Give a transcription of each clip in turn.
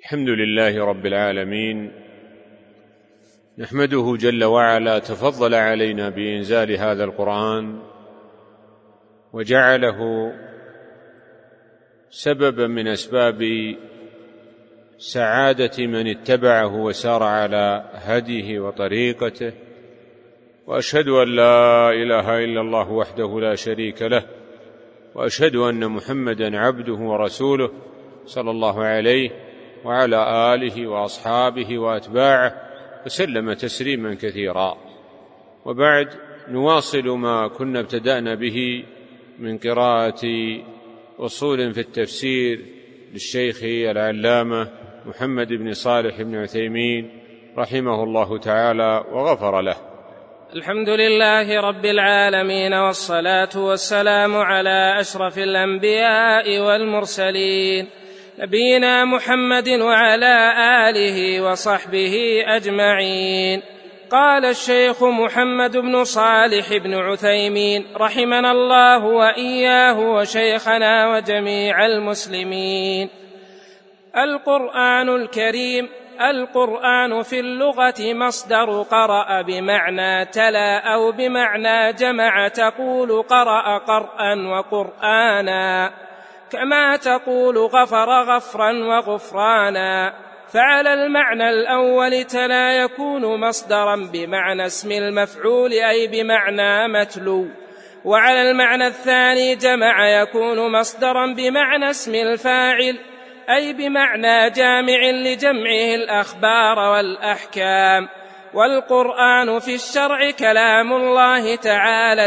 الحمد لله رب العالمين، نحمده جل وعلا تفضل علينا بإنزال هذا القرآن وجعله سببا من أسباب سعادة من اتبعه وسار على هديه وطريقته. وأشهد أن لا إله إلا الله وحده لا شريك له، وأشهد أن محمدا عبده ورسوله صلى الله عليه وعلى آله وأصحابه وأتباعه وسلم تسليما كثيرا. وبعد، نواصل ما كنا ابتدأنا به من قراءة أصول في التفسير للشيخ العلامة محمد بن صالح بن عثيمين رحمه الله تعالى وغفر له. الحمد لله رب العالمين، والصلاة والسلام على أشرف الأنبياء والمرسلين، نبينا محمد وعلى آله وصحبه أجمعين. قال الشيخ محمد بن صالح بن عثيمين رحمنا الله وإياه وشيخنا وجميع المسلمين: القرآن الكريم. القرآن في اللغة مصدر قرأ بمعنى تلا أو بمعنى جمع، تقول قرأ قرأا وقرآنا، كما تقول غفر غفرا وغفرانا. فعلى المعنى الأول تلا يكون مصدرا بمعنى اسم المفعول أي بمعنى متلو، وعلى المعنى الثاني جمع يكون مصدرا بمعنى اسم الفاعل أي بمعنى جامع لجمعه الأخبار والأحكام. والقرآن في الشرع كلام الله تعالى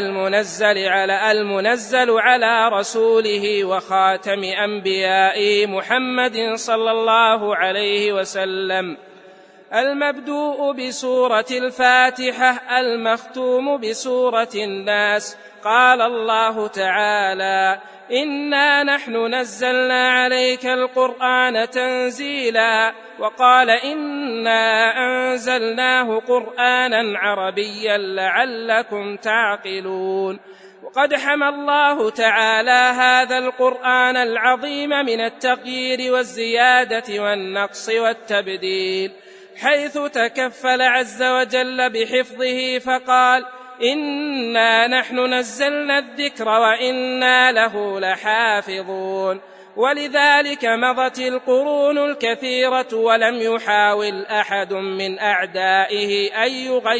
المنزل على رسوله وخاتم أنبيائه محمد صلى الله عليه وسلم، المبدوء بسورة الفاتحة، المختوم بسورة الناس. قال الله تعالى: إنا نحن نزلنا عليك القرآن تنزيلا. وقال: إنا أنزلناه قرآنا عربيا لعلكم تعقلون. وقد حمى الله تعالى هذا القرآن العظيم من التغيير والزيادة والنقص والتبديل، حيث تكفل عز وجل بحفظه فقال: إنا نحن نزلنا الذكر وإنا له لحافظون. ولذلك مضت القرون الكثيرة ولم يحاول أحد من أعدائه أن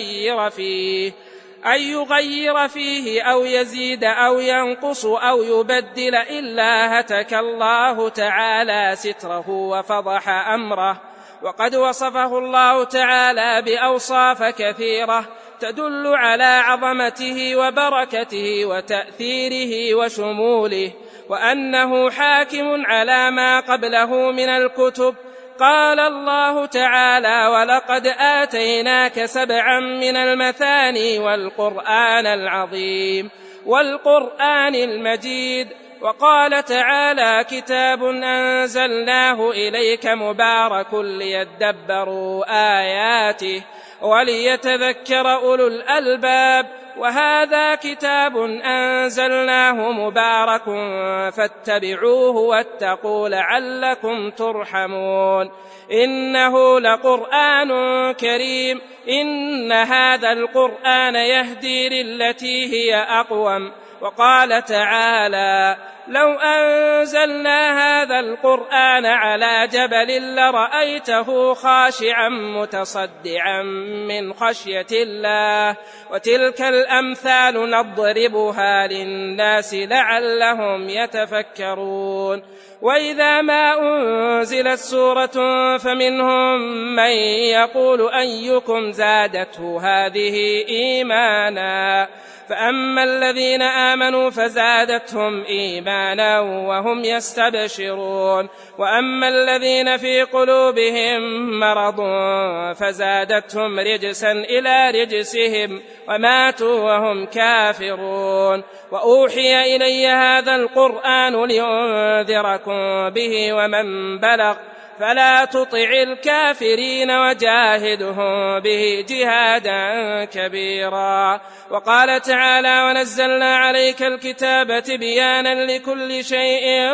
يغير فيه أو يزيد أو ينقص أو يبدل، إلا هتك الله تعالى ستره وفضح أمره. وقد وصفه الله تعالى بأوصاف كثيرة تدل على عظمته وبركته وتأثيره وشموله، وأنه حاكم على ما قبله من الكتب. قال الله تعالى: ولقد آتيناك 7 من المثاني والقرآن العظيم والقرآن المجيد. وقال تعالى: كتاب أنزلناه إليك مبارك ليدبروا آياته وليتذكر أولو الألباب. وهذا كتاب أنزلناه مبارك فاتبعوه واتقوا لعلكم ترحمون. إنه لقرآن كريم، إن هذا القرآن يهدي للتي هي أقوم. وقال تعالى: لو أنزلنا هذا القرآن على جبل لرأيته خاشعا متصدعا من خشية الله. وتلك الأمثال نضربها للناس لعلهم يتفكرون. وإذا ما أنزلت سورة فمنهم من يقول أيكم زادته هذه إيمانا، فأما الذين آمنوا فزادتهم إيمانا وهم يستبشرون، وأما الذين في قلوبهم مرض فزادتهم رجسا إلى رجسهم وماتوا وهم كافرون. وأوحي إلي هذا القرآن لأنذركم به ومن بلغ، فلا تطع الكافرين وجاهدهم به جهادا كبيرا. وقال تعالى: ونزلنا عليك الكتاب تبيانا لكل شيء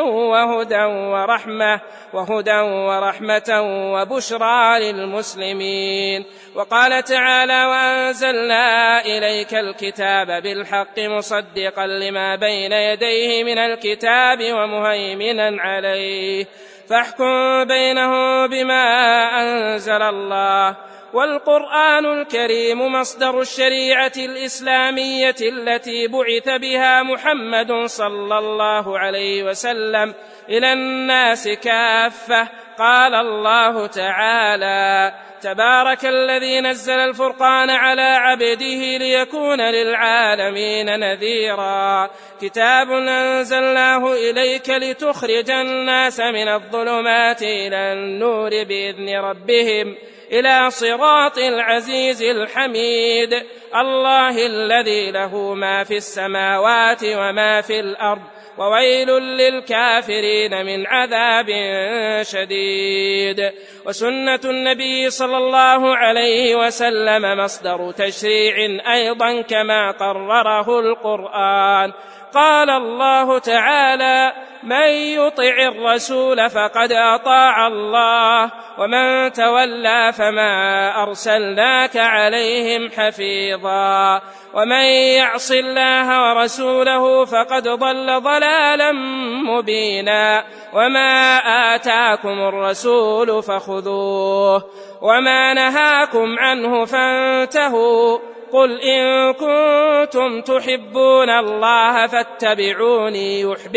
وهدى ورحمة وبشرى للمسلمين. وقال تعالى: وأنزلنا إليك الكتاب بالحق مصدقا لما بين يديه من الكتاب ومهيمنا عليه فاحكم بينهم بما أنزل الله. والقرآن الكريم مصدر الشريعة الإسلامية التي بعث بها محمد صلى الله عليه وسلم إلى الناس كافة. قال الله تعالى: تبارك الذي نزل الفرقان على عبده ليكون للعالمين نذيرا. كتاب أنزلناه إليك لتخرج الناس من الظلمات إلى النور بإذن ربهم إلى صراط العزيز الحميد. الله الذي له ما في السماوات وما في الأرض وويل للكافرين من عذاب شديد. وسنة النبي صلى الله عليه وسلم مصدر تشريع أيضا كما قرره القرآن. قال الله تعالى: من يطع الرسول فقد أطاع الله ومن تولى فما أرسلناك عليهم حفيظا ومن يعص الله ورسوله فقد ضل ضلالا مبينا. وما آتاكم الرسول فخذوه وما نهاكم عنه فانتهوا. قل إن كنتم تحبون الله فاتبعوني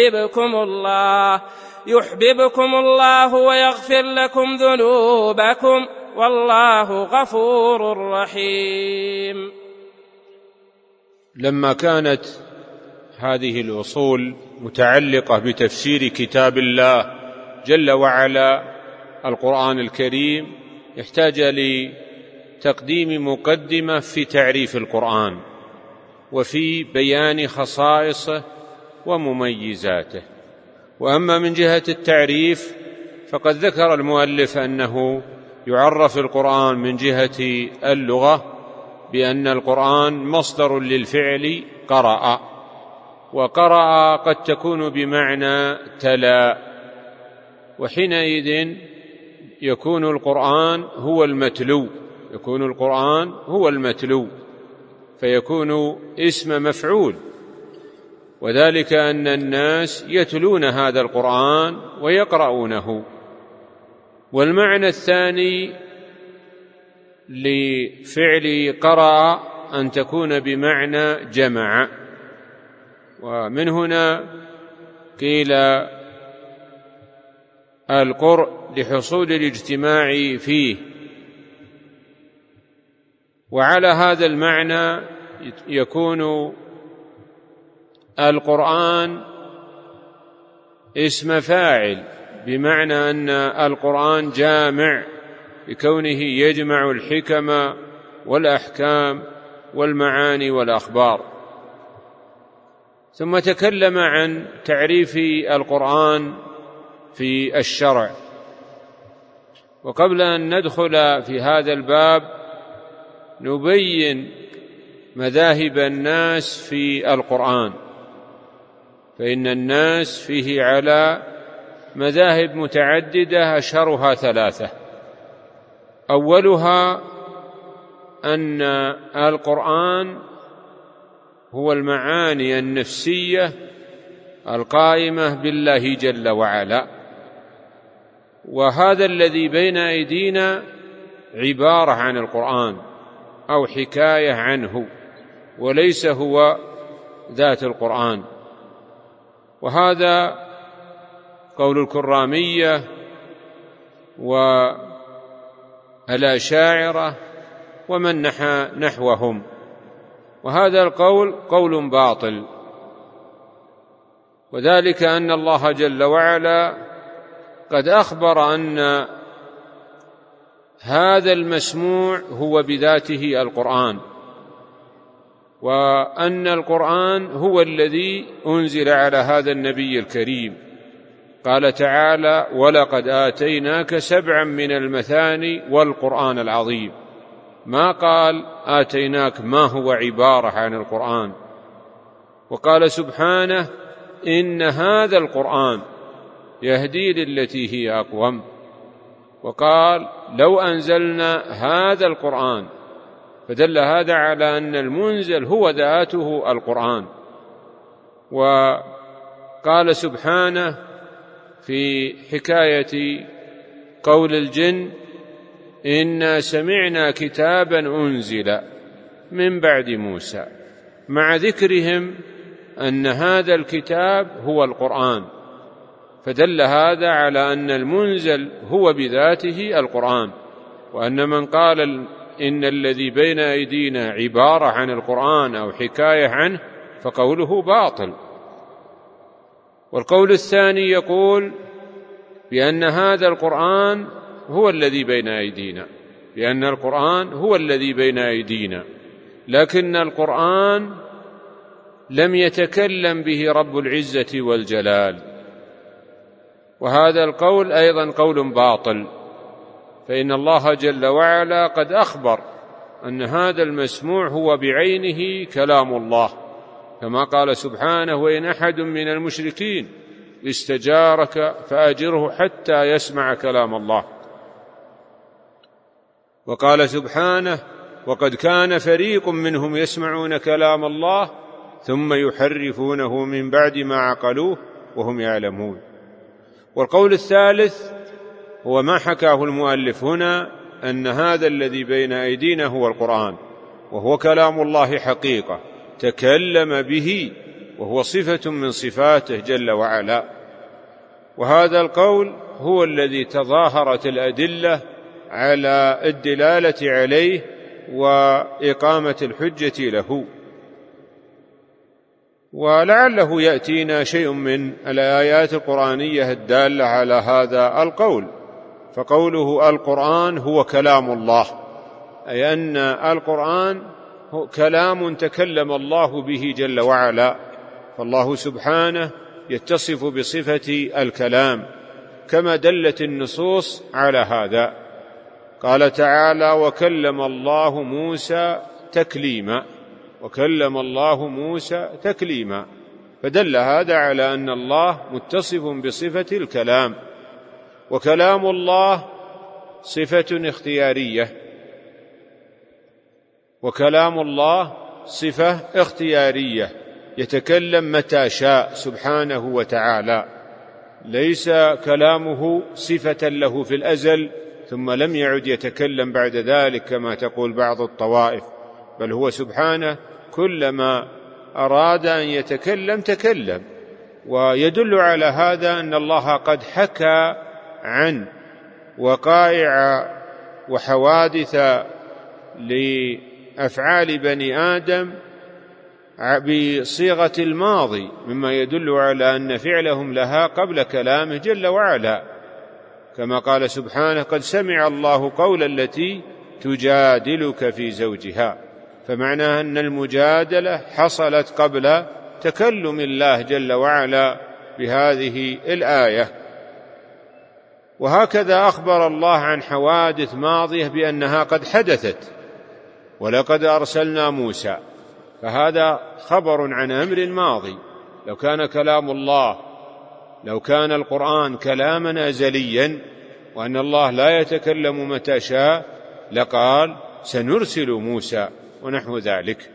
يحببكم الله ويغفر لكم ذنوبكم والله غفور رحيم. لما كانت هذه الأصول متعلقة بتفسير كتاب الله جل وعلا القرآن الكريم، يحتاج لتقديم مقدمة في تعريف القرآن وفي بيان خصائصه ومميزاته. وأما من جهة التعريف فقد ذكر المؤلف أنه يعرف القرآن من جهة اللغة بأن القرآن مصدر للفعل قرأ، وقرأ قد تكون بمعنى تلا، وحينئذ يكون القرآن هو المتلو فيكون اسم مفعول، وذلك أن الناس يتلون هذا القرآن ويقرؤونه. والمعنى الثاني لفعل قرأ أن تكون بمعنى جمع، ومن هنا قيل القرء لحصول الاجتماع فيه. وعلى هذا المعنى يكون القرآن اسم فاعل، بمعنى أن القرآن جامع بكونه يجمع الحكم والأحكام والمعاني والأخبار. ثم تكلم عن تعريف القرآن في الشرع. وقبل أن ندخل في هذا الباب نبين مذاهب الناس في القرآن، فإن الناس فيه على مذاهب متعددة أشهرها 3. أولها أن القرآن هو المعاني النفسية القائمة بالله جل وعلا، وهذا الذي بين أيدينا عبارة عن القرآن أو حكاية عنه، وليس هو ذات القرآن. وهذا قول الكرامية والأشاعرة ومن نحى نحوهم، وهذا القول قول باطل، وذلك أن الله جل وعلا قد أخبر أن هذا المسموع هو بذاته القرآن، وأن القرآن هو الذي أنزل على هذا النبي الكريم. قال تعالى: ولقد آتيناك 7 من المثاني والقرآن العظيم. ما قال آتيناك ما هو عبارة عن القرآن. وقال سبحانه: إن هذا القرآن يهدي للتي هي أقوم. وقال: لو أنزلنا هذا القرآن. فدل هذا على أن المنزل هو ذاته القرآن. وقال سبحانه في حكاية قول الجن: إنا سمعنا كتابا أنزل من بعد موسى، مع ذكرهم أن هذا الكتاب هو القرآن، فدل هذا على أن المنزل هو بذاته القرآن، وأن من قال إن الذي بين أيدينا عبارة عن القرآن أو حكاية عنه فقوله باطل. والقول الثاني يقول بأن هذا القرآن هو الذي بين أيدينا، لأن القرآن هو الذي بين أيدينا، لكن القرآن لم يتكلم به رب العزة والجلال، وهذا القول أيضا قول باطل، فإن الله جل وعلا قد أخبر أن هذا المسموع هو بعينه كلام الله، كما قال سبحانه: وإن أحد من المشركين استجارك فأجره حتى يسمع كلام الله. وقال سبحانه: وقد كان فريق منهم يسمعون كلام الله ثم يحرفونه من بعد ما عقلوه وهم يعلمون. والقول الثالث هو ما حكاه المؤلف هنا، أن هذا الذي بين أيدينا هو القرآن، وهو كلام الله حقيقة تكلم به، وهو صفة من صفاته جل وعلا. وهذا القول هو الذي تظاهرت الأدلة على الدلالة عليه وإقامة الحجة له. ولعله يأتينا شيء من الآيات القرآنية الدالة على هذا القول. فقوله القرآن هو كلام الله، أي أن القرآن هو كلام تكلم الله به جل وعلا، فالله سبحانه يتصف بصفة الكلام كما دلت النصوص على هذا. قال تعالى: وكلم الله موسى تكليما، وكلم الله موسى تكليما، فدل هذا على أن الله متصف بصفة الكلام. وكلام الله صفة اختيارية، وكلام الله صفة اختيارية، يتكلم متى شاء سبحانه وتعالى، ليس كلامه صفة له في الأزل ثم لم يعد يتكلم بعد ذلك كما تقول بعض الطوائف، بل هو سبحانه كلما أراد أن يتكلم تكلم. ويدل على هذا أن الله قد حكى عن وقائع وحوادث لأفعال بني آدم بصيغة الماضي، مما يدل على أن فعلهم لها قبل كلامه جل وعلا، كما قال سبحانه: قد سمع الله قول التي تجادلك في زوجها، فمعناه أن المجادلة حصلت قبل تكلم الله جل وعلا بهذه الآية. وهكذا أخبر الله عن حوادث ماضية بأنها قد حدثت: ولقد أرسلنا موسى، فهذا خبر عن أمر ماضي. لو كان كلام الله، لو كان القرآن كلاما أزليا وأن الله لا يتكلم متى شاء لقال سنرسل موسى ونحو ذلك.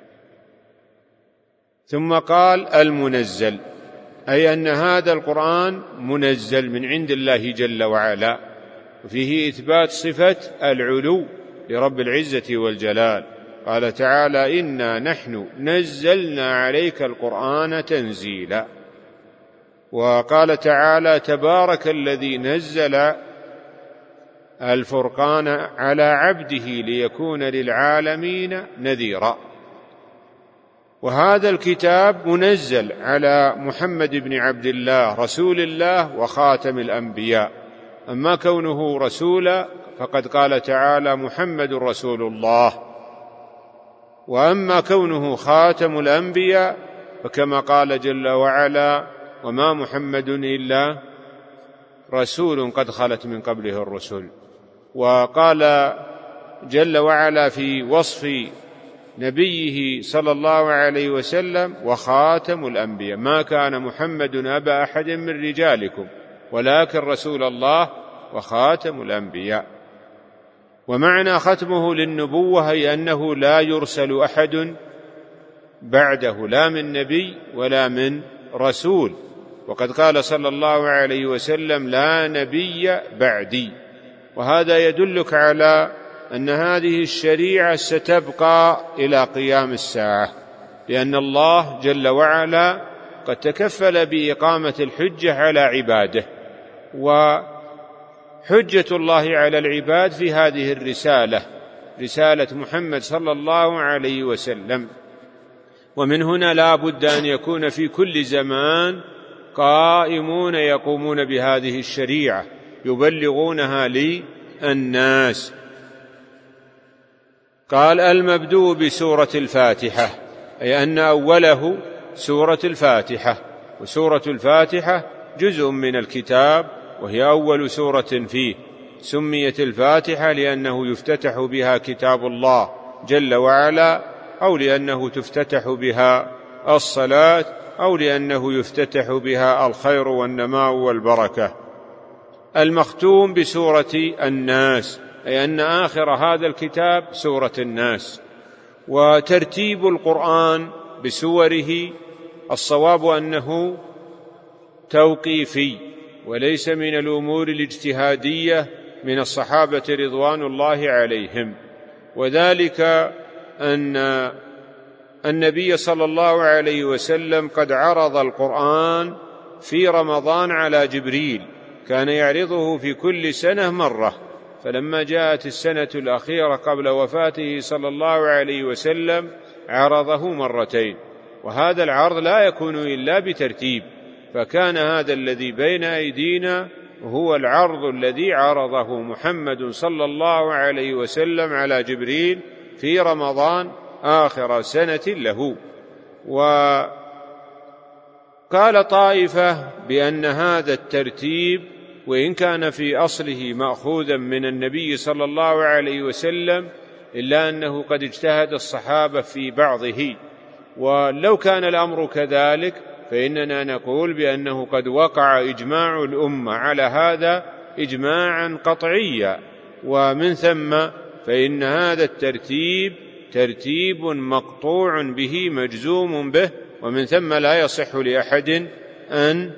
ثم قال المنزل، أي أن هذا القرآن منزل من عند الله جل وعلا، وفيه إثبات صفة العلو لرب العزة والجلال. قال تعالى: إنا نحن نزلنا عليك القرآن تنزيلا. وقال تعالى: تبارك الذي نزل الفرقان على عبده ليكون للعالمين نذيرا. وهذا الكتاب منزل على محمد بن عبد الله رسول الله وخاتم الأنبياء. أما كونه رسولا فقد قال تعالى: محمد رسول الله. وأما كونه خاتم الأنبياء فكما قال جل وعلا: وما محمد إلا رسول قد خلت من قبله الرسل. وقال جل وعلا في وصف نبيه صلى الله عليه وسلم: وخاتم الأنبياء، ما كان محمد أبا أحد من رجالكم ولكن رسول الله وخاتم الأنبياء. ومعنى ختمه للنبوة هي أنه لا يرسل أحد بعده، لا من نبي ولا من رسول. وقد قال صلى الله عليه وسلم: لا نبي بعدي. وهذا يدلك على أن هذه الشريعة ستبقى إلى قيام الساعة، لأن الله جل وعلا قد تكفل بإقامة الحجة على عباده، وحجة الله على العباد في هذه الرسالة، رسالة محمد صلى الله عليه وسلم. ومن هنا لا بد أن يكون في كل زمان قائمون يقومون بهذه الشريعة يبلغونها للناس. قال: المبدوء بسورة الفاتحة، أي أن أوله سورة الفاتحة، وسورة الفاتحة جزء من الكتاب، وهي أول سورة فيه. سميت الفاتحة لأنه يفتتح بها كتاب الله جل وعلا، أو لأنه تفتتح بها الصلاة، أو لأنه يفتتح بها الخير والنماء والبركة. المختوم بسورة الناس، أي أن آخر هذا الكتاب سورة الناس. وترتيب القرآن بسوره الصواب أنه توقيفي، وليس من الأمور الاجتهادية من الصحابة رضوان الله عليهم. وذلك أن النبي صلى الله عليه وسلم قد عرض القرآن في رمضان على جبريل، كان يعرضه في كل سنة مرة، فلما جاءت السنة الأخيرة قبل وفاته صلى الله عليه وسلم عرضه مرتين. وهذا العرض لا يكون إلا بترتيب، فكان هذا الذي بين أيدينا هو العرض الذي عرضه محمد صلى الله عليه وسلم على جبريل في رمضان آخر سنة له. وقال طائفة بأن هذا الترتيب وإن كان في أصله مأخوذا من النبي صلى الله عليه وسلم، إلا أنه قد اجتهد الصحابة في بعضه. ولو كان الأمر كذلك فإننا نقول بأنه قد وقع إجماع الأمة على هذا إجماعا قطعيا، ومن ثم فإن هذا الترتيب ترتيب مقطوع به مجزوم به، ومن ثم لا يصح لأحد أن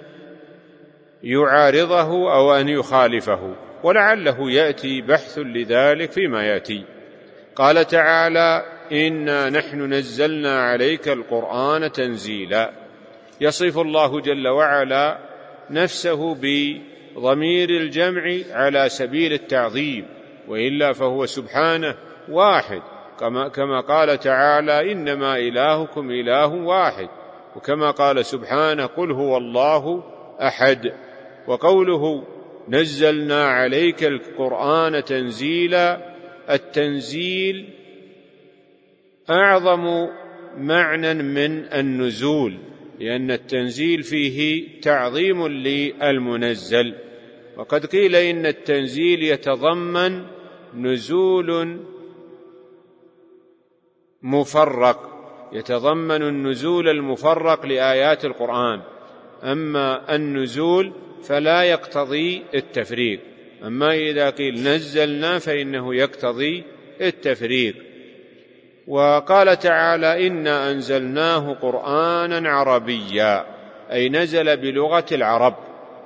يعارضه أو أن يخالفه، ولعله يأتي بحث لذلك فيما يأتي. قال تعالى: إنا نحن نزلنا عليك القرآن تنزيلا. يصف الله جل وعلا نفسه بضمير الجمع على سبيل التعظيم، وإلا فهو سبحانه واحد، كما قال تعالى: إنما إلهكم إله واحد، وكما قال سبحانه: قل هو الله أحد. وقوله نزلنا عليك القرآن تنزيلا، التنزيل أعظم معنى من النزول، لأن التنزيل فيه تعظيم للمنزل. وقد قيل إن التنزيل يتضمن نزول مفرق، يتضمن النزول المفرق لآيات القرآن، أما النزول فلا يقتضي التفريق. أما إذا قيل نزلنا فإنه يقتضي التفريق. وقال تعالى: إنا أنزلناه قرآنا عربيا، أي نزل بلغة العرب،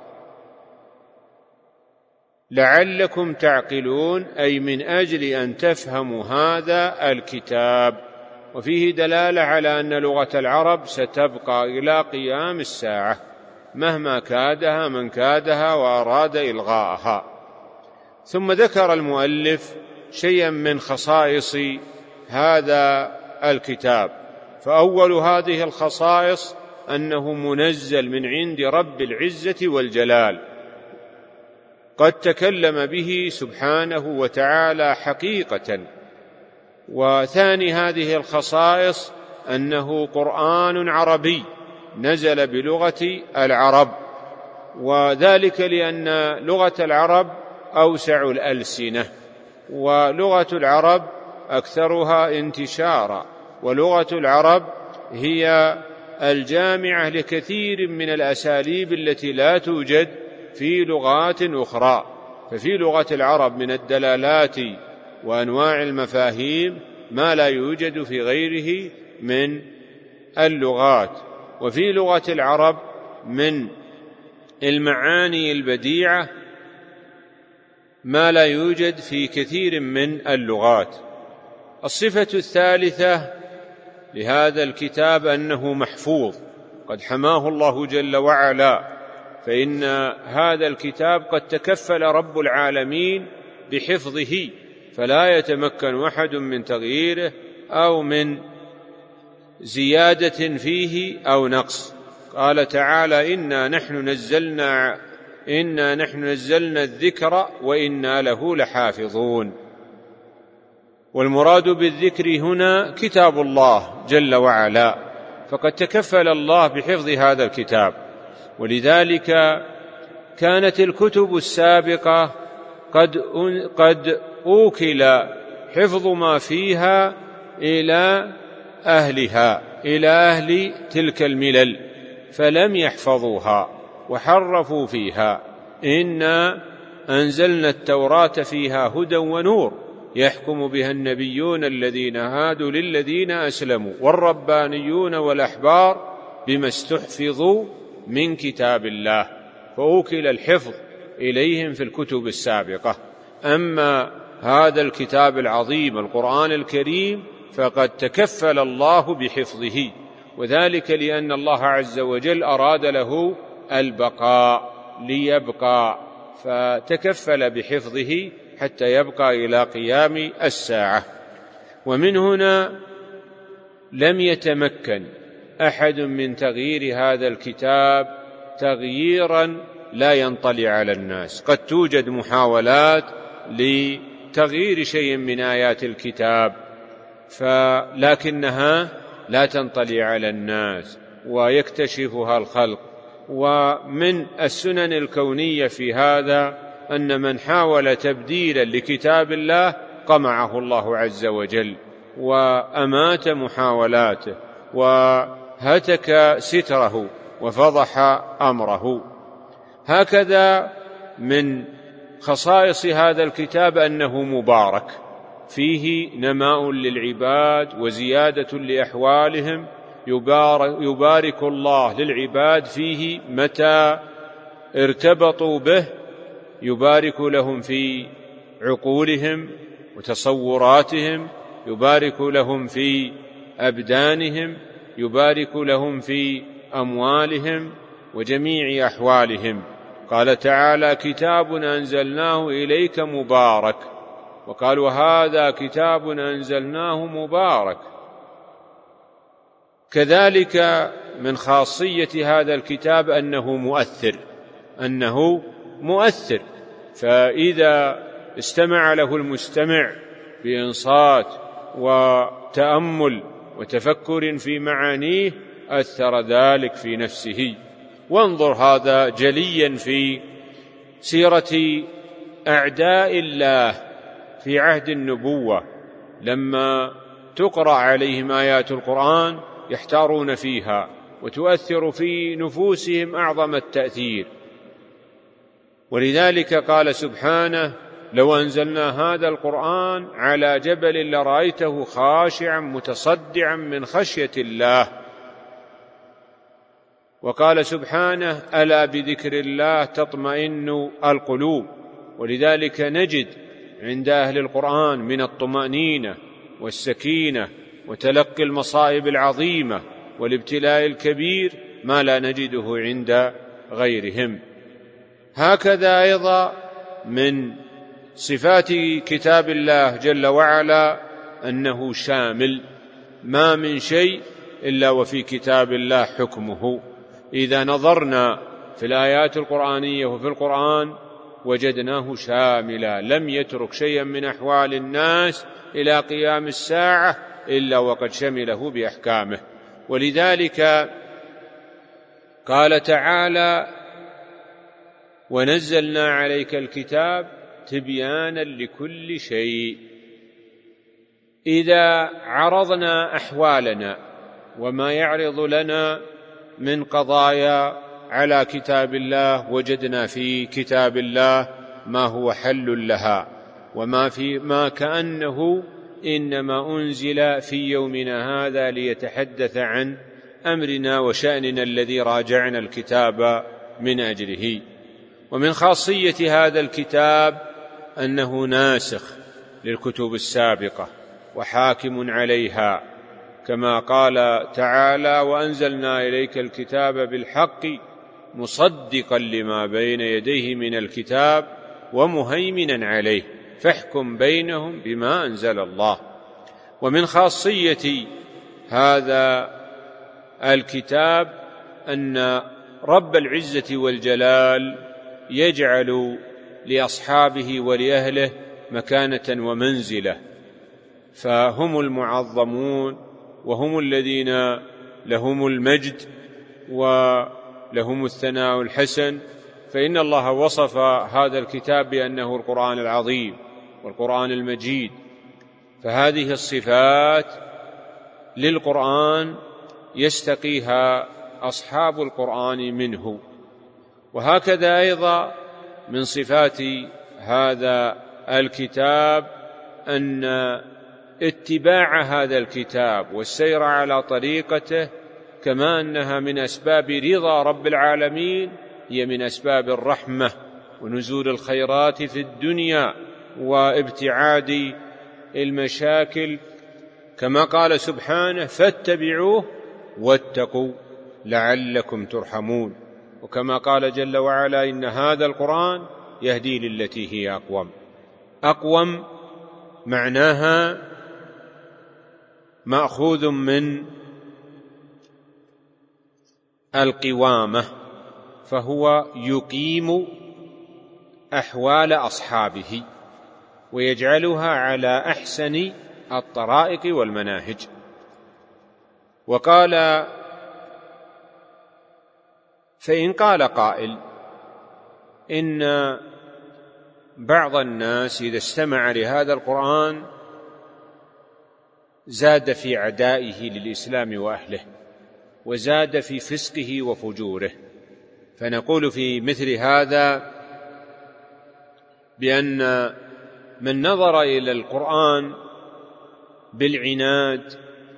لعلكم تعقلون، أي من أجل أن تفهموا هذا الكتاب. وفيه دلالة على أن لغة العرب ستبقى إلى قيام الساعة مهما كادها من كادها وأراد إلغاءها. ثم ذكر المؤلف شيئا من خصائص هذا الكتاب، فأول هذه الخصائص أنه منزل من عند رب العزة والجلال، قد تكلم به سبحانه وتعالى حقيقة. وثاني هذه الخصائص أنه قرآن عربي نزل بلغة العرب، وذلك لأن لغة العرب أوسع الألسنة، ولغة العرب أكثرها انتشارا، ولغة العرب هي الجامعة لكثير من الأساليب التي لا توجد في لغات أخرى. ففي لغة العرب من الدلالات وأنواع المفاهيم ما لا يوجد في غيره من اللغات، وفي لغة العرب من المعاني البديعة ما لا يوجد في كثير من اللغات. الصفة الثالثة لهذا الكتاب أنه محفوظ، قد حماه الله جل وعلا، فإن هذا الكتاب قد تكفل رب العالمين بحفظه، فلا يتمكن أحد من تغييره أو من زيادة فيه أو نقص. قال تعالى: إنا نحن نزلنا الذكر وإنا له لحافظون. والمراد بالذكر هنا كتاب الله جل وعلا، فقد تكفل الله بحفظ هذا الكتاب، ولذلك كانت الكتب السابقة قد أوكل حفظ ما فيها إلى أهلها، إلى أهل تلك الملل، فلم يحفظوها وحرفوا فيها. إنا أنزلنا التوراة فيها هدى ونور يحكم بها النبيون الذين هادوا للذين أسلموا والربانيون والأحبار بما استحفظوا من كتاب الله، فأوكل الحفظ إليهم في الكتب السابقة. أما هذا الكتاب العظيم القرآن الكريم فقد تكفل الله بحفظه، وذلك لأن الله عز وجل أراد له البقاء ليبقى، فتكفل بحفظه حتى يبقى إلى قيام الساعة. ومن هنا لم يتمكن أحد من تغيير هذا الكتاب تغييرا لا ينطلي على الناس. قد توجد محاولات لتغيير شيء من آيات الكتاب لكنها لا تنطلي على الناس ويكتشفها الخلق. ومن السنن الكونية في هذا أن من حاول تبديلا لكتاب الله قمعه الله عز وجل وأمات محاولاته وهتك ستره وفضح أمره. هكذا من خصائص هذا الكتاب أنه مبارك، فيه نماء للعباد وزيادة لأحوالهم، يبارك الله للعباد فيه متى ارتبطوا به، يبارك لهم في عقولهم وتصوراتهم، يبارك لهم في أبدانهم، يبارك لهم في أموالهم وجميع أحوالهم. قال تعالى: كتاب أنزلناه إليك مبارك، وقال: وهذا كتاب أنزلناه مبارك. كذلك من خاصية هذا الكتاب أنه مؤثر، فإذا استمع له المستمع بإنصات وتأمل وتفكر في معانيه أثر ذلك في نفسه. وانظر هذا جليا في سيرة أعداء الله في عهد النبوة، لما تقرأ عليهم آيات القرآن يحتارون فيها وتؤثر في نفوسهم أعظم التأثير. ولذلك قال سبحانه: لو أنزلنا هذا القرآن على جبل لرأيته خاشعا متصدعا من خشية الله. وقال سبحانه: ألا بذكر الله تطمئن القلوب. ولذلك نجد عند أهل القرآن من الطمأنينة والسكينة وتلقي المصائب العظيمة والابتلاء الكبير ما لا نجده عند غيرهم. هكذا أيضا من صفات كتاب الله جل وعلا أنه شامل، ما من شيء إلا وفي كتاب الله حكمه. إذا نظرنا في الآيات القرآنية وفي القرآن وجدناه شاملا، لم يترك شيئا من أحوال الناس إلى قيام الساعة إلا وقد شمله ونزلنا عليك الكتاب تبيانا لكل شيء. إذا عرضنا أحوالنا وما يعرض لنا من قضايا على كتاب الله وجدنا في كتاب الله ما هو حل لها، ما كأنه إنما أنزل في يومنا هذا ليتحدث عن أمرنا وشأننا الذي راجعنا الكتاب من أجله. ومن خاصية هذا الكتاب أنه ناسخ للكتب السابقة وحاكم عليها، كما قال تعالى: وأنزلنا إليك الكتاب بالحق مصدقا لما بين يديه من الكتاب ومهيمنا عليه فاحكم بينهم بما أنزل الله. ومن خاصية هذا الكتاب أن رب العزة والجلال يجعل لأصحابه ولأهله مكانة ومنزلة، فهم المعظمون وهم الذين لهم المجد ولهم الثناء الحسن. فإن الله وصف هذا الكتاب بأنه القرآن العظيم والقرآن المجيد، فهذه الصفات للقرآن يستقيها أصحاب القرآن منه. وهكذا أيضا من صفات هذا الكتاب أن اتباع هذا الكتاب والسير على طريقته، كما أنها من أسباب رضا رب العالمين، هي من أسباب الرحمة ونزول الخيرات في الدنيا وابتعاد المشاكل، كما قال سبحانه: فاتبعوه واتقوا لعلكم ترحمون. وكما قال جل وعلا: إن هذا القرآن يهدي للتي هي أقوم. أقوم معناها مأخوذ من القوامة، فهو يقيم أحوال أصحابه ويجعلها على أحسن الطرائق والمناهج. وقال: فإن قال قائل إن بعض الناس إذا استمع لهذا القرآن زاد في عدائه للإسلام وأهله وزاد في فسقه وفجوره، فنقول في مثل هذا بأن من نظر إلى القرآن بالعناد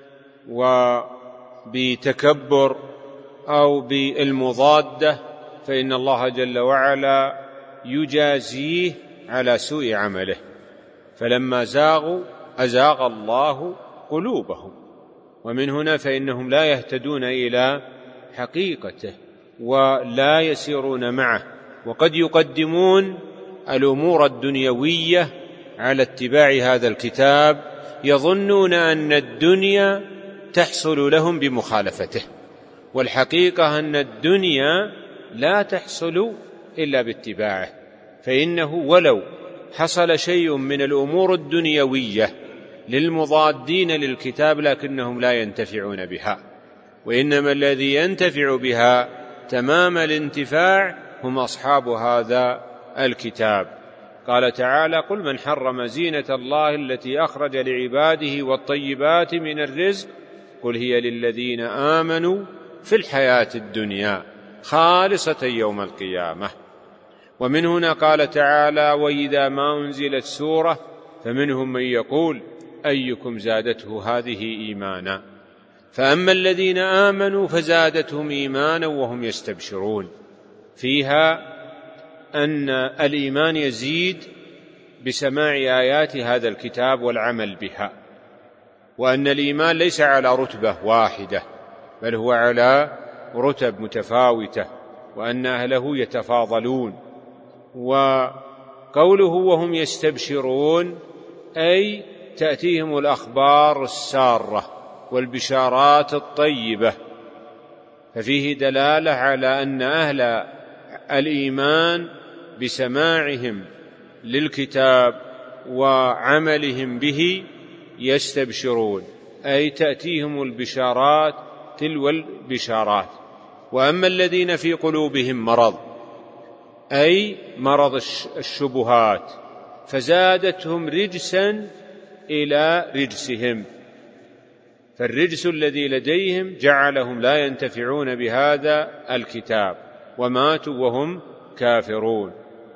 وبتكبر أو بالمضادة فإن الله جل وعلا يجازيه على سوء عمله، فلما زاغوا أزاغ الله قلوبهم، ومن هنا فإنهم لا يهتدون إلى حقيقته ولا يسيرون معه، وقد يقدمون الأمور الدنيوية على اتباع هذا الكتاب، يظنون أن الدنيا تحصل لهم بمخالفته، والحقيقة أن الدنيا لا تحصل إلا باتباعه، فإنه ولو حصل شيء من الأمور الدنيوية للمضادين للكتاب لكنهم لا ينتفعون بها، وإنما الذي ينتفع بها تمام الانتفاع هم أصحاب هذا الكتاب. قال تعالى: قل من حرم زينة الله التي أخرج لعباده والطيبات من الرزق قل هي للذين آمنوا في الحياة الدنيا خالصة يوم القيامة. ومن هنا قال تعالى: وإذا ما أنزلت سورة فمنهم من يقول أيكم زادته هذه إيمانا، فأما الذين آمنوا فزادتهم إيمانا وهم يستبشرون. فيها أن الإيمان يزيد بسماع آيات هذا الكتاب والعمل بها، وأن الإيمان ليس على رتبة واحدة بل هو على رتب متفاوتة، وأن أهله يتفاضلون. وقوله وهم يستبشرون أي تأتيهم الأخبار السارة والبشارات الطيبة، ففيه دلالة على أن أهل الإيمان بسماعهم للكتاب وعملهم به يستبشرون، أي تأتيهم البشارات تلو البشارات. وأما الذين في قلوبهم مرض أي مرض الشبهات، فزادتهم رجسا إلى رجسهم، فالرجس الذي لديهم جعلهم لا ينتفعون بهذا الكتاب وماتوا وهم كافرون.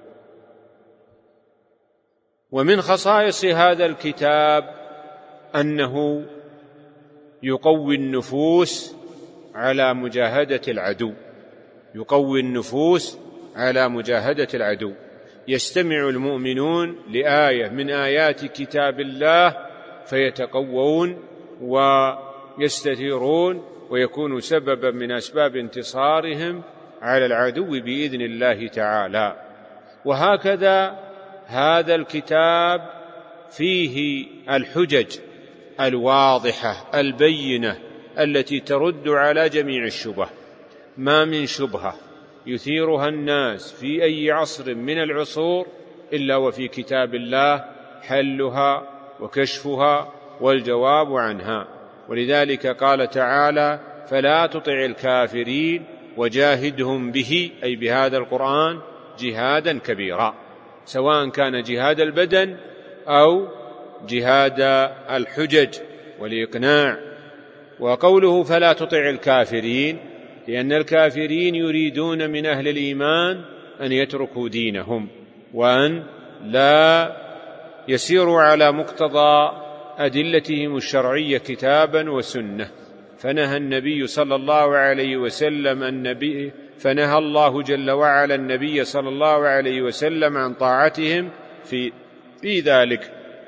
ومن خصائص هذا الكتاب أنه يقوي النفوس على مجاهدة العدو، يقوي النفوس على مجاهدة العدو. يستمع المؤمنون لآية من آيات كتاب الله فيتقوون ويستثيرون ويكون سببا من أسباب انتصارهم على العدو بإذن الله تعالى. وهكذا هذا الكتاب فيه الحجج الواضحة البينة التي ترد على جميع الشبه. ما من شبهة يثيرها الناس في أي عصر من العصور إلا وفي كتاب الله حلها وكشفها والجواب عنها. ولذلك قال تعالى: فلا تطع الكافرين وجاهدهم به، أي بهذا القرآن، جهادا كبيرا، سواء كان جهاد البدن أو جهاد الحجج والإقناع. وقوله فلا تطع الكافرين لأن الكافرين يريدون من أهل الإيمان أن يتركوا دينهم وأن لا يسيروا على مقتضى أدلتهم الشرعية كتابا وسنة. فنهى النبي صلى الله عليه وسلم فنهى الله جل وعلا النبي صلى الله عليه وسلم عن طاعتهم في ذلك.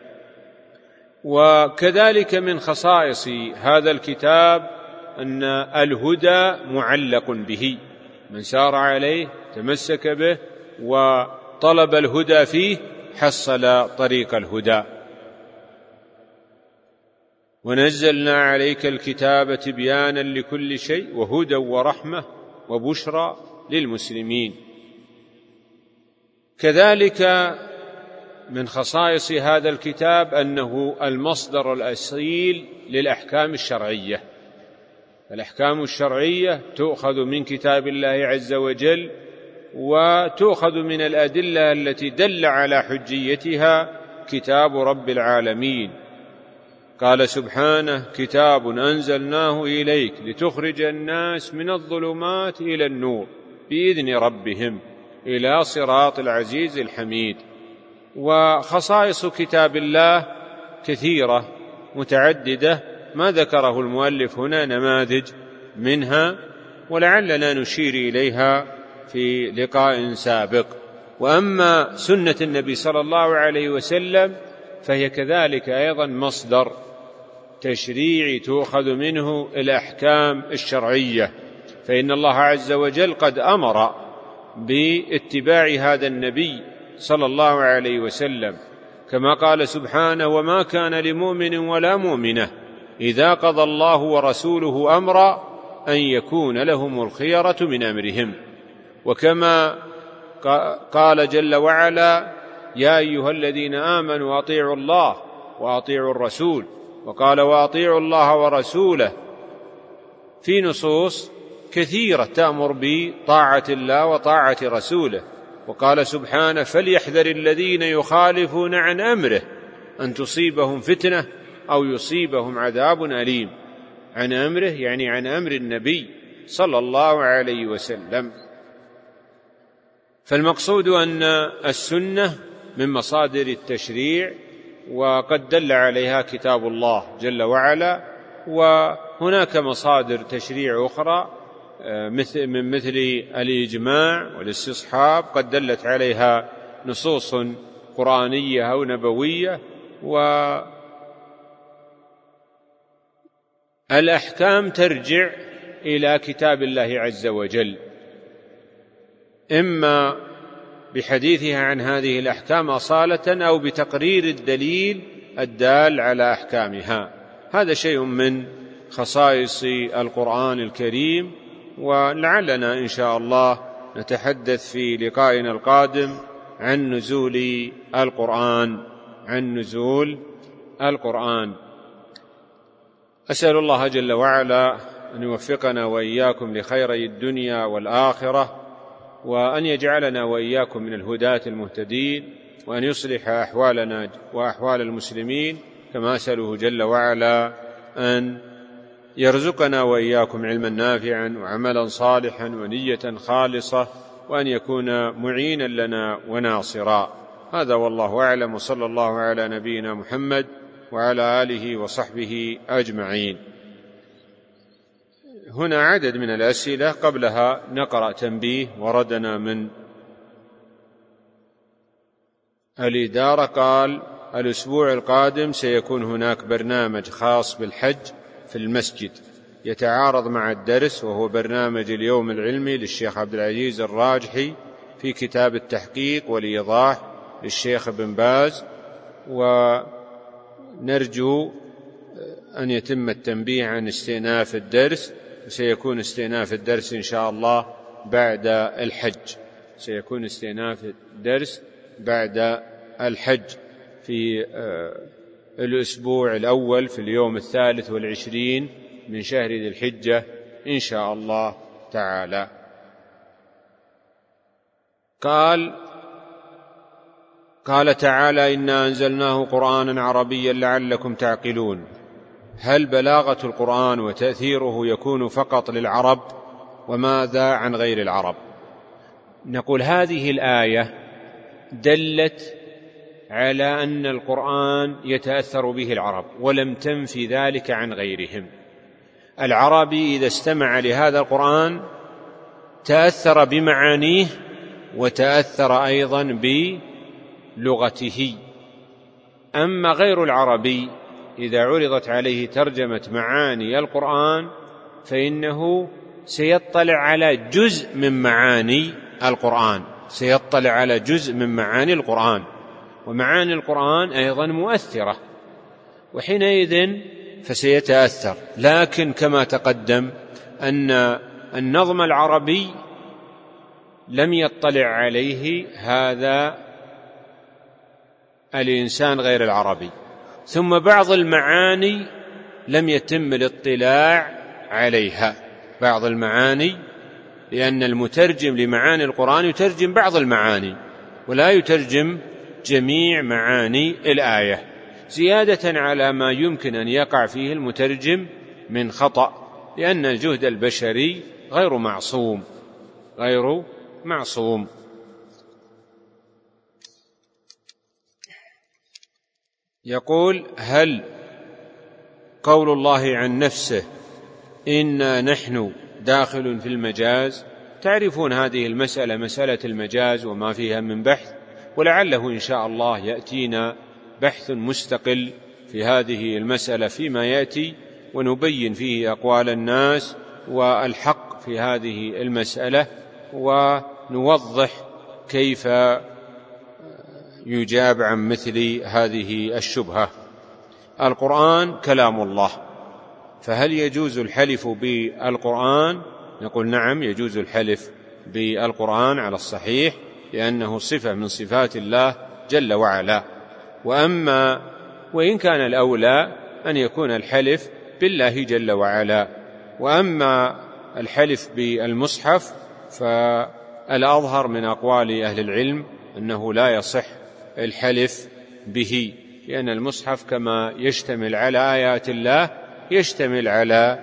وكذلك من خصائص هذا الكتاب أن الهدى معلق به، من سار عليه تمسك به وطلب الهدى فيه حصل طريق الهدى. ونزلنا عليك الكتاب تبيانا لكل شيء وهدى ورحمة وبشرى للمسلمين. كذلك من خصائص هذا الكتاب أنه المصدر الأصيل للأحكام الشرعية. الأحكام الشرعية تؤخذ من كتاب الله عز وجل وتؤخذ من الأدلة التي دل على حجيتها كتاب رب العالمين. قال سبحانه: كتاب أنزلناه إليك لتخرج الناس من الظلمات إلى النور بإذن ربهم إلى صراط العزيز الحميد. وخصائص كتاب الله كثيرة متعددة، ما ذكره المؤلف هنا نماذج منها، ولعلنا نشير إليها في لقاء سابق. وأما سنة النبي صلى الله عليه وسلم فهي كذلك أيضا مصدر تشريعي تؤخذ منه الأحكام الشرعية، فإن الله عز وجل قد أمر باتباع هذا النبي صلى الله عليه وسلم، كما قال سبحانه: وما كان لمؤمن ولا مؤمنة إذا قضى الله ورسوله أمرا أن يكون لهم الخيرة من أمرهم. وكما قال جل وعلا: يا أيها الذين آمنوا أطيعوا الله وأطيعوا الرسول، وقال: وأطيعوا الله ورسوله، في نصوص كثيرة تأمر بطاعة الله وطاعة رسوله. وقال سبحانه: فليحذر الذين يخالفون عن أمره أن تصيبهم فتنة أو يصيبهم عذاب أليم. عن أمره يعني عن أمر النبي صلى الله عليه وسلم. فالمقصود أن السنة من مصادر التشريع، وقد دل عليها كتاب الله جل وعلا، وهناك مصادر تشريع أخرى مثل الإجماع والاستصحاب قد دلت عليها نصوص قرآنية أو نبوية. والأحكام ترجع إلى كتاب الله عز وجل، إما بحديثها عن هذه الأحكام أصالة أو بتقرير الدليل الدال على أحكامها. هذا شيء من خصائص القرآن الكريم، ولعلنا إن شاء الله نتحدث في لقائنا القادم عن نزول القرآن. أسأل الله جل وعلا أن يوفقنا وإياكم لخيري الدنيا والآخرة، وأن يجعلنا وإياكم من الهداة المهتدين، وأن يصلح أحوالنا وأحوال المسلمين، كما أسأله جل وعلا أن يرزقنا وإياكم علما نافعا وعملا صالحا ونية خالصة، وأن يكون معينا لنا وناصرا. هذا والله أعلم، وصلى الله على نبينا محمد وعلى آله وصحبه أجمعين. هنا عدد من الأسئلة، قبلها نقرأ تنبيه وردنا من الإدارة. قال: الأسبوع القادم سيكون هناك برنامج خاص بالحج في المسجد يتعارض مع الدرس، وهو برنامج اليوم العلمي للشيخ عبد العزيز الراجحي في كتاب التحقيق والإيضاح للشيخ ابن باز، ونرجو أن يتم التنبيه عن استئناف الدرس، وسيكون استئناف الدرس إن شاء الله بعد الحج، سيكون استئناف الدرس بعد الحج في الأسبوع الأول في اليوم 23 من شهر ذي الحجة إن شاء الله تعالى. قال تعالى: إنا أنزلناه قرآنا عربيا لعلكم تعقلون. هل بلاغة القرآن وتأثيره يكون فقط للعرب، وماذا عن غير العرب؟ نقول هذه الآية دلت على أن القرآن يتأثر به العرب، ولم تنفي ذلك عن غيرهم. العربي إذا استمع لهذا القرآن تأثر بمعانيه، وتأثر أيضا بلغته. أما غير العربي إذا عرضت عليه ترجمة معاني القرآن فإنه سيطلع على جزء من معاني القرآن، سيطلع على جزء من معاني القرآن، ومعاني القرآن أيضا مؤثرة، وحينئذ فسيتأثر. لكن كما تقدم أن النظم العربي لم يطلع عليه هذا الإنسان غير العربي، ثم بعض المعاني لم يتم الاطلاع عليها، بعض المعاني، لأن المترجم لمعاني القرآن يترجم بعض المعاني ولا يترجم جميع معاني الآية، زيادة على ما يمكن أن يقع فيه المترجم من خطأ، لأن الجهد البشري غير معصوم. يقول: هل قول الله عن نفسه إنا نحن داخل في المجاز؟ تعرفون هذه المسألة، مسألة المجاز وما فيها من بحث، ولعله إن شاء الله يأتينا بحث مستقل في هذه المسألة فيما يأتي، ونبين فيه أقوال الناس والحق في هذه المسألة، ونوضح كيف يجاب عن مثل هذه الشبهة. القرآن كلام الله، فهل يجوز الحلف بالقرآن؟ نقول نعم، يجوز الحلف بالقرآن على الصحيح، لأنه صفة من صفات الله جل وعلا. وإن كان الأولى أن يكون الحلف بالله جل وعلا. وأما الحلف بالمصحف فالأظهر من أقوال أهل العلم أنه لا يصح الحلف به، لأن المصحف كما يشتمل على آيات الله يشتمل على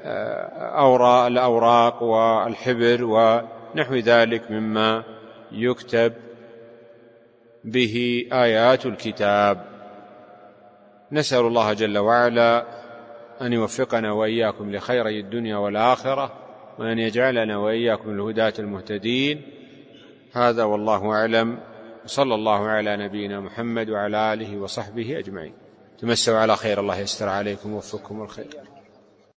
الأوراق والحبر ونحو ذلك مما يكتب به آيات الكتاب. نسأل الله جل وعلا أن يوفقنا وإياكم لخيري الدنيا والآخرة، وأن يجعلنا وإياكم الهداة المهتدين. هذا والله أعلم، صلى الله على نبينا محمد وعلى آله وصحبه أجمعين. تمسوا على خير، الله يستر عليكم ووفقكم الخير.